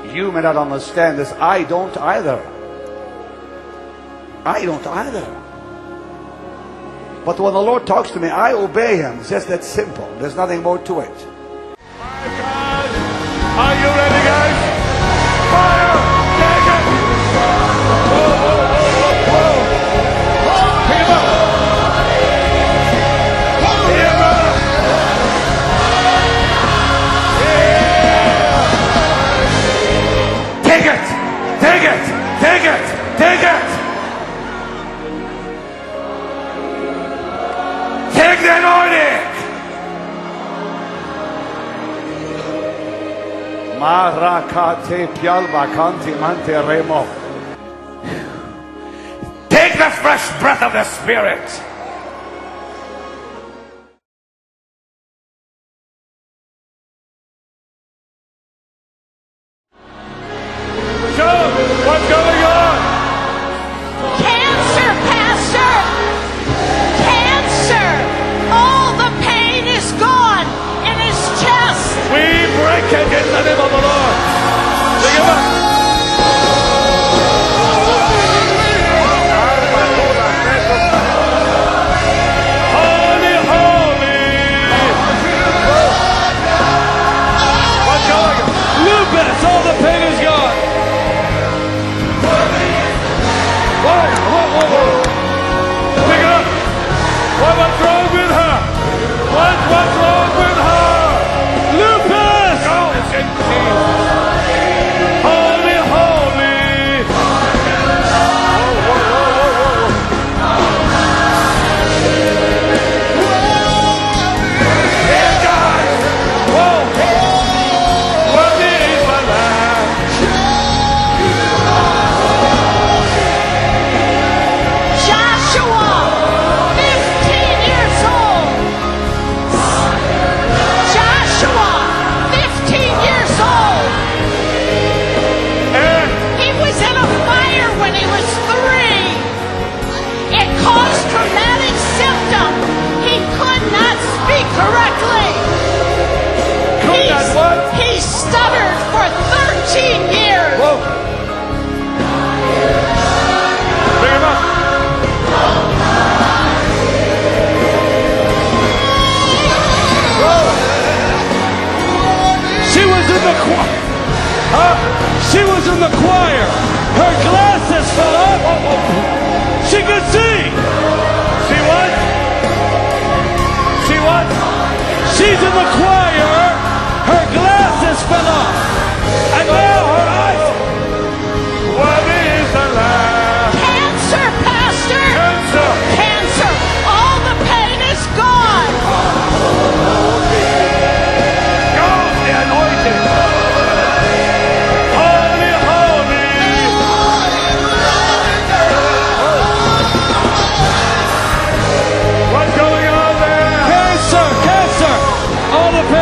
You may not understand this. I don't either. I don't either. But when the Lord talks to me, I obey Him. It's just that simple. There's nothing more to it. Are you ready, guys? Fire! Take it! Whoa, whoa, whoa, whoa. Pick him up! Here, brother! Yeah! Take it! Take it! Take it! Take it! Take the anointing! Take the fresh breath of the Spirit. Joe, what's going on? Cancer, Pastor! Cancer! All the pain is gone in his chest. We break it in the name of the Lord. Pick him up. Holy, holy. What's going on? Lupus, all the pain is gone. Whoa, whoa, whoa, whoa. Pick it up. What's wrong with her? What's wrong with her? Lupus! Holy, holy! Here, guys! Whoa! Worthy is the Lamb. Joshua, 15 years old. Joshua, 15 years old. He was in a fire when he was 3. It caused traumatic symptoms. He could not speak correctly. He stuttered for 13 years. Whoa! Bring him up! She was in the choir. She was in the choir. Her glasses fell off. She could see. She what? She what? She's in the choir. Her glasses fell off. And now her eyes. What is the Lamb? Cancer, Pastor. Cancer. Cancer. All the pain is gone. Goes the anointing. Holy, holy. What's going on there? Cancer, cancer. All the pain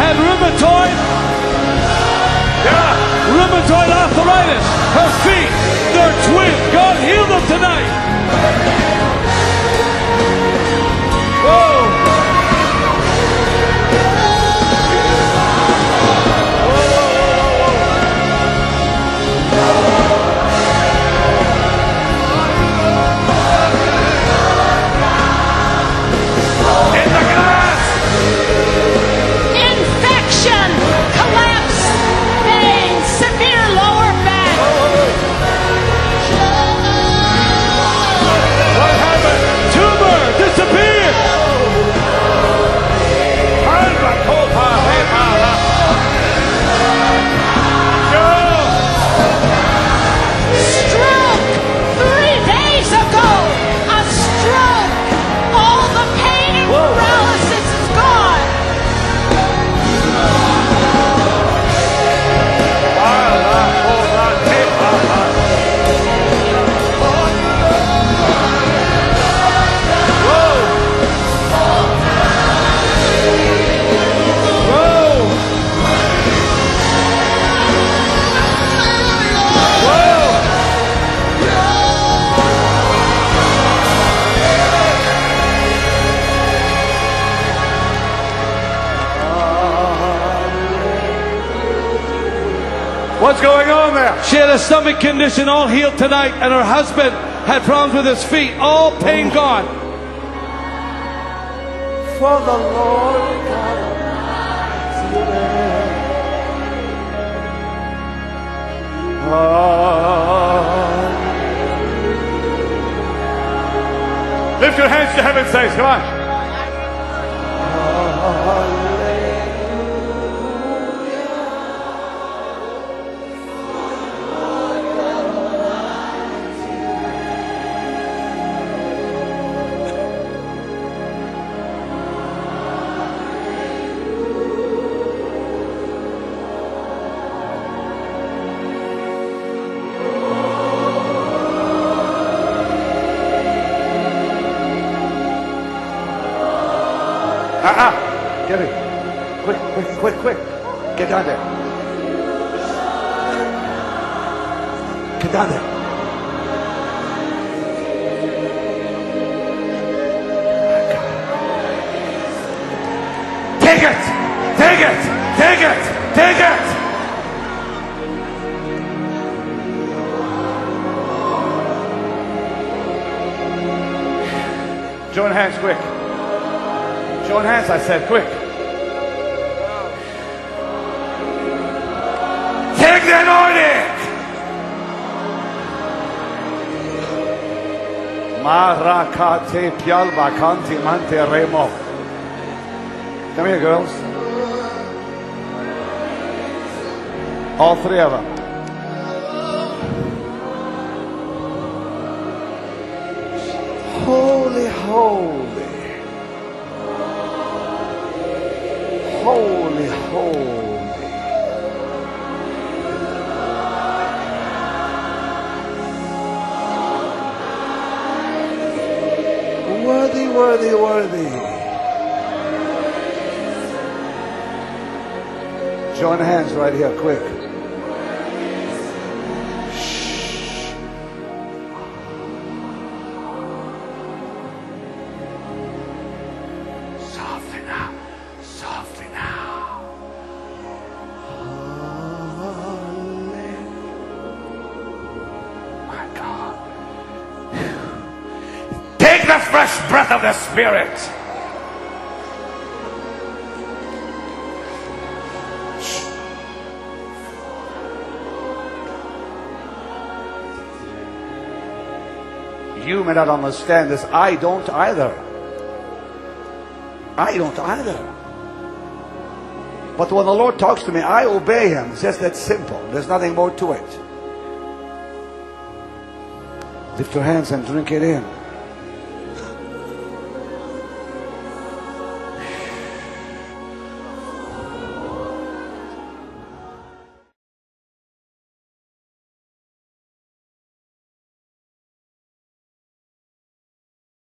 had rheumatoid. Yeah, rheumatoid arthritis. Her feet, they're twins. God heal them tonight. Whoa. Infection, collapse, pain, severe lower back. What happened? Tumor disappeared. Stroke, 3 days ago, a stroke. All the pain and paralysis is gone. What's going on there? She had a stomach condition, all healed tonight, and her husband had problems with his feet, all pain gone. For the Lord God Lift your hands to heaven, saints. Come on. Get it. Quick, quick, quick, quick. Get down there. Get down there. Take it! Take it! Take it! Take it! Join hands quick. Join hands, I said, quick. Take the anointing! Marakate pialba kanti mante remo. Come here, girls. All 3 of them. Holy, holy. Holy, holy. Worthy, worthy, worthy. Join hands right here, quick. Softly now. Softly now. My God. Take the fresh breath of the Spirit. You may not understand this. I don't either. I don't either. But when the Lord talks to me, I obey Him. It's just that simple. There's nothing more to it. Lift your hands and drink it in.